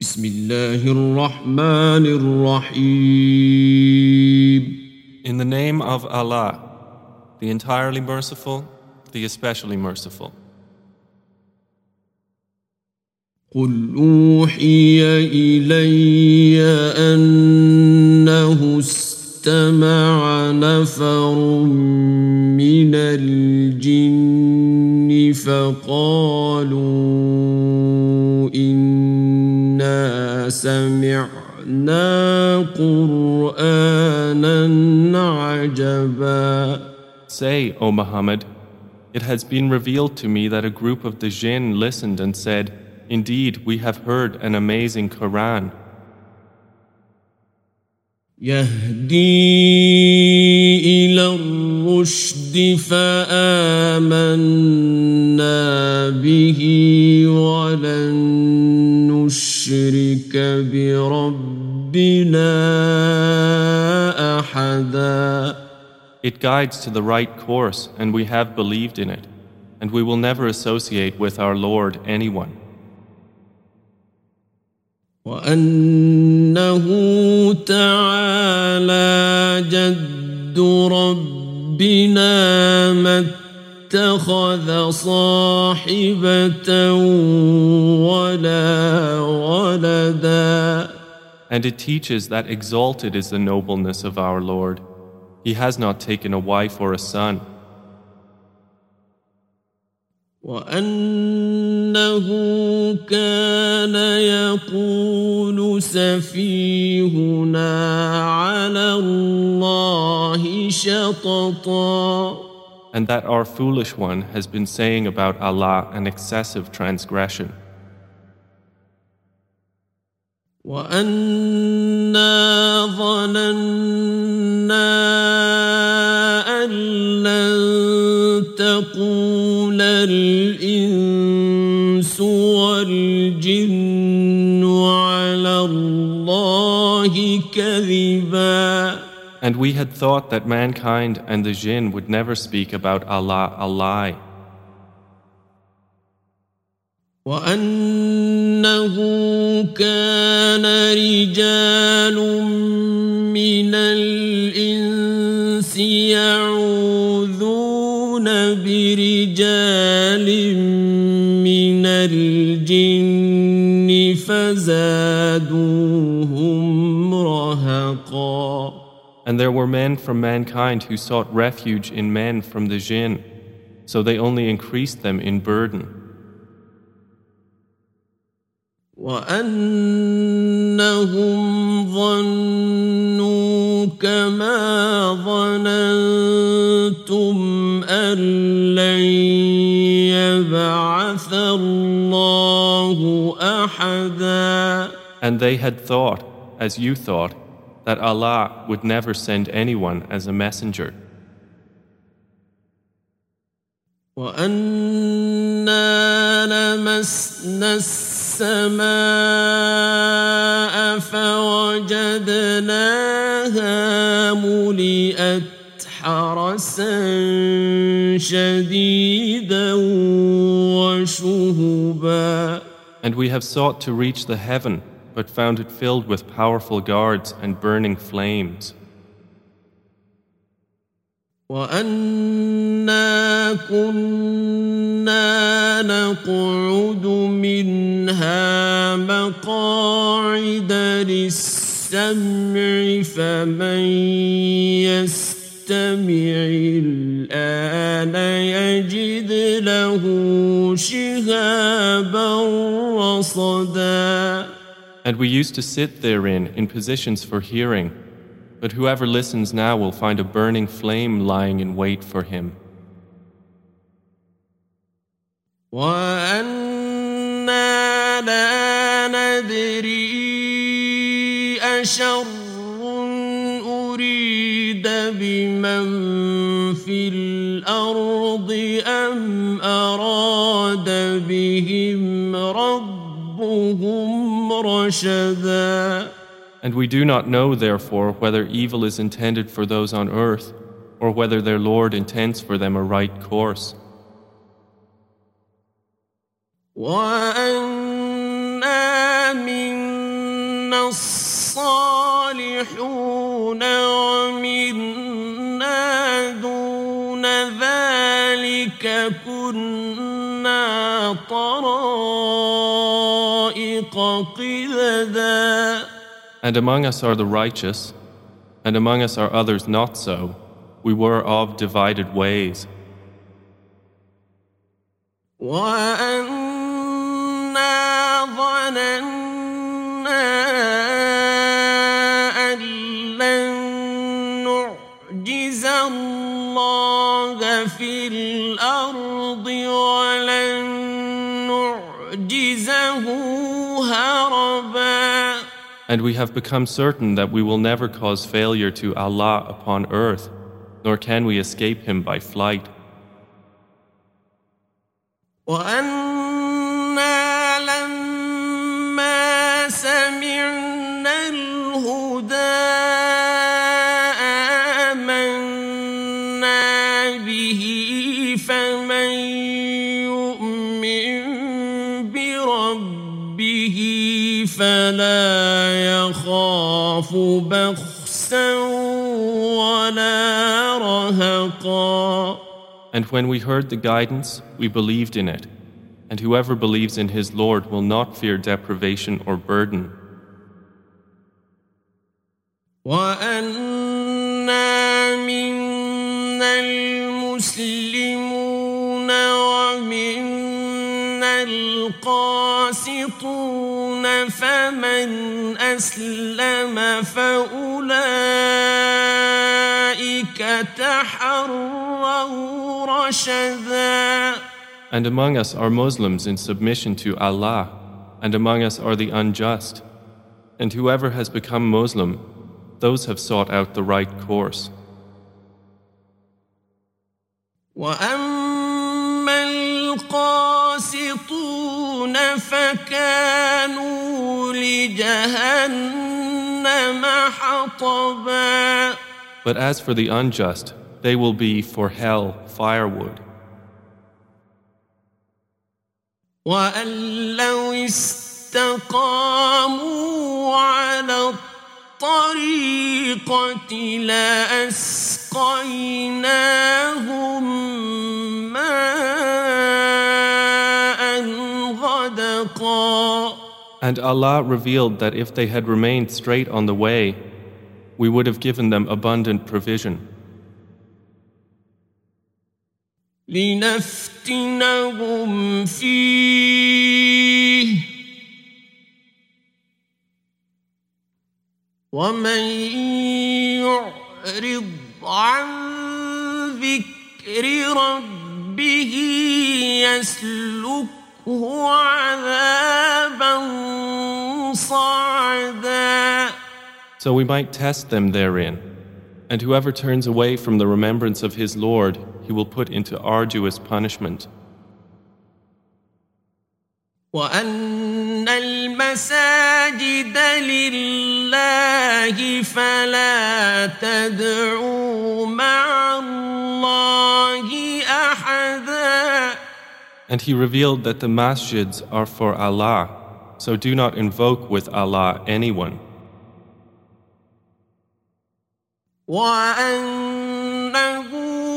بسم الله الرحمن الرحيم. In the name of Allah, the entirely merciful, the especially merciful. قل أوحي إلي أنه استمع نفر من الجن فقالوا إنا سمعنا قرآنا عجبا. Say, O Muhammad, it has been revealed to me that a group of the jinn listened and said, Indeed, we have heard an amazing Quran. يهدي إلى الرشد فآمنا به ولن نشرك بربنا أحدا. It guides to the right course, and we have believed in it, and we will never associate with our Lord anyone. وأنه تعالى جد ربنا ما اتخذ صاحبة ولا ولدا. And it teaches that exalted is the nobleness of our Lord. He has not taken a wife or a son. وأنه كان يقول سفيهنا على الله شططا. And that our foolish one has been saying about Allah an excessive transgression. وأنا ظننا أن لن تقول الإنس والجن على الله كذبا. And we had thought that mankind and the jinn would never speak about Allah a lie. وأنه كان رجال من الإنس يعوذون برجال من الجن فزادوهم رهقا. And there were men from mankind who sought refuge in men from the jinn, so they only increased them in burden. وأنهم ظنوا كما ظننتم أن لن يبعث الله أحدا. And they had thought, as you thought, that Allah would never send anyone as a messenger. وأنا لمسنا السماء فوجدناها ملئت حرسا شديدا وشهبا. And we have sought to reach the heaven, but found it filled with powerful guards and burning flames. وأنا كنا نقعد منها مقاعد للسمع فمن يستمع الآن يجد له شهابا رصدا. And we used to sit therein in positions for hearing, but whoever listens now will find a burning flame lying in wait for him. وَأَنَّا لَا نَدْرِي أَشَرٌّ أُرِيدَ بِمَنْ فِي الْأَرْضِ أَمْ أَرَادَ بِهِمْ رَبُّهُمْ رَشَدًا. And we do not know, therefore, whether evil is intended for those on earth, or whether their Lord intends for them a right course. وَأَنَّا مِنَّا الصالحون ومنا دون ذلك كنا طرائق قددا. And among us are the righteous, and among us are others not so. We were of divided ways. وَأَنَّا ظَنَنَّا أَن لَّن نُّعْجِزَ اللَّهَ فِي الْأَرْضِ وَلَن نُّعْجِزَهُ هَرَبًا. And we have become certain that we will never cause failure to Allah upon earth, nor can we escape Him by flight. وَأَنَّا لَمَّا سَمِعْنَا الْهُدَىٰ آمَنَّا بِهِ فَمَن يُؤْمِن بِرَبِّهِ فَلَا يَخَافُ بَخْسًا وَلَا رَهَقًا. And when we heard the guidance, we believed in it. And whoever believes in his Lord will not fear deprivation or burden. وَأَنَّا مِنَّا الْمُسْلِمُونَ وَمِنَّا الْقَاسِطُونَ فَمَنْ أَسْلَمَ فَأُولَئِكَ تَحَرَّوْا رَشَدًا. And among us are Muslims in submission to Allah, and among us are the unjust. And whoever has become Muslim, those have sought out the right course. وَأَمَّا الْقَاسِطُونَ فَكَانُوا لِجَهَنَّمَ حَطَبًا. But as for the unjust, they will be for hell firewood. وَأَن لَّوْ اسْتَقَامُوا عَلَى الطَّرِيقَةِ لَأَسْقَيْنَاهُم مَّاءً غَدَقًا. And Allah revealed that if they had remained straight on the way, we would have given them abundant provision. لِنَفْتِنَهُمْ فِيهِ وَمَن يُعْرِضْ عَن ذِكْرِ رَبِّهِ يَسْلُكْهُ عَذَابًا صَعَدًا. So we might test them therein. And whoever turns away from the remembrance of his Lord, He will put into arduous punishment. وَأَنَّ الْمَسَاجِدَ لِلَّهِ فَلَا تَدْعُوا مَعَ اللَّهِ أَحَدًا. And He revealed that the masjids are for Allah, so do not invoke with Allah anyone. وَأَنَّهُ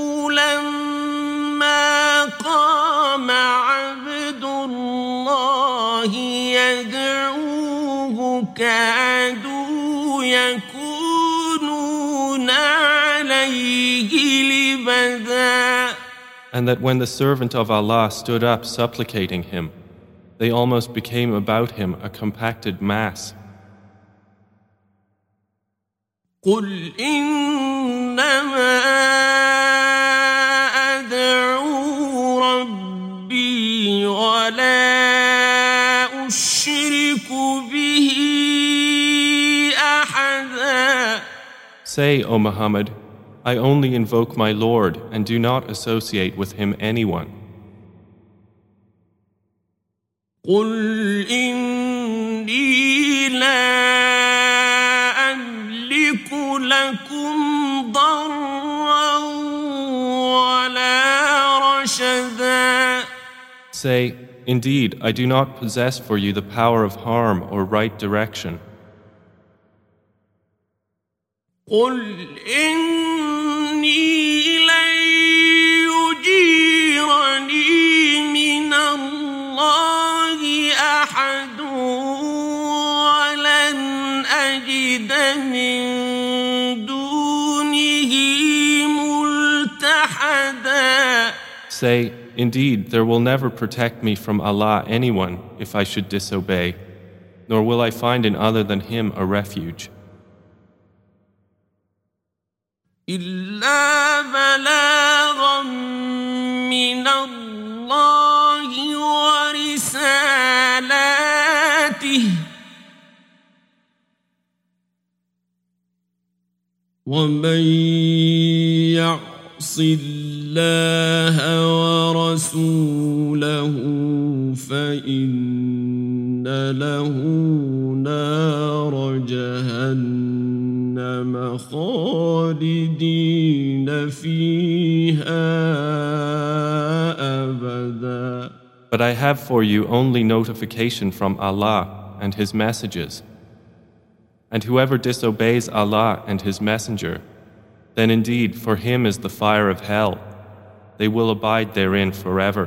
لَمَّا قَامَ عَبْدُ اللَّهِ يَدْعُوهُ كَادُوا يَكُونُونَ عَلَيْهِ لِبَدًا. And that when the servant of Allah stood up supplicating Him, they almost became about him a compacted mass. قُلْ إِنَّمَا أَدْعُو رَبِّي وَلَا أُشْرِكُ بِهِ أَحَدًا. Say, O Muhammad, I only invoke my Lord and do not associate with Him anyone. قُلْ إِنِّي لَا لكم ضرا ولا رشدا. Say, indeed, I do not possess for you the power of harm or right direction. قل إني لن يجيرني من الله أحد ولن أجد من دونه ملتحدا. Say, indeed, there will never protect me from Allah anyone if I should disobey, nor will I find in other than Him a refuge. إلا بلاغا من الله ورسالاته ومن يعص الله ورسوله فإن له نار جهنم خالدين فيها أبدا. But I have for you only notification from Allah and His messages. And whoever disobeys Allah and His messenger, then indeed for him is the fire of hell. They will abide therein forever.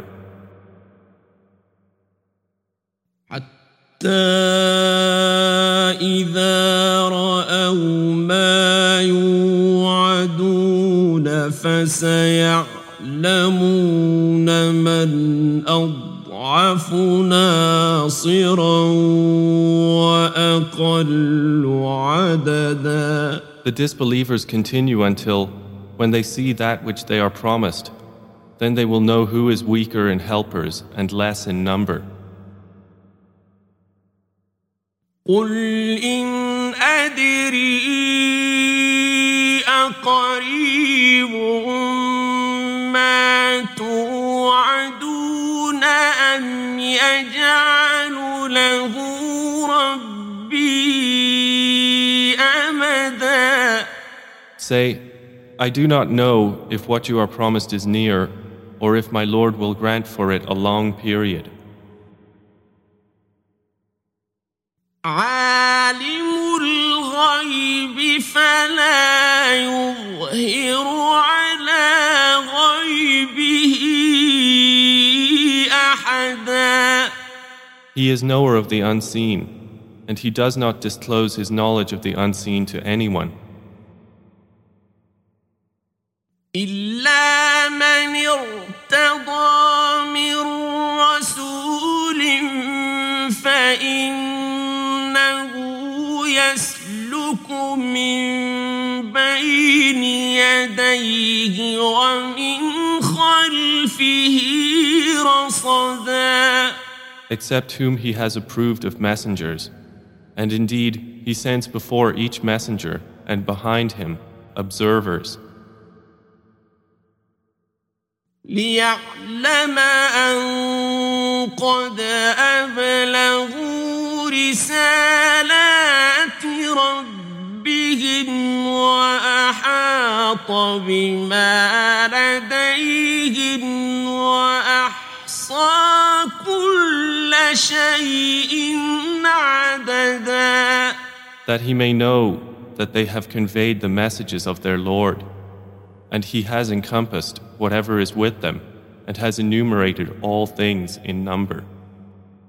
حتى إذا رأوا ما يوعدون فسيعلمون من أضعف ناصرا وأقل عددا. The disbelievers continue until, when they see that which they are promised, then they will know who is weaker in helpers and less in number. قل إن أدري أقريب ما توعدون أم يجعل له ربي أمدا. Say, I do not know if what you are promised is near, or if my Lord will grant for it a long period. عالم الغيب فلا يظهر على غيبه أحدا. He is knower of the unseen, and He does not disclose His knowledge of the unseen to anyone. إلا من ارتضى من رسول فإنه يسلك من بين يديه ومن خلفه رصدا. Except whom He has approved of messengers, and indeed He sends before each messenger and behind him observers. ليعلم أن قد أبلغوا رسالات ربهم وأحاط بما لديهم وأحصى كل شيء عددا. That He may know that they have conveyed the messages of their Lord, and He has encompassed whatever is with them, and has enumerated all things in number.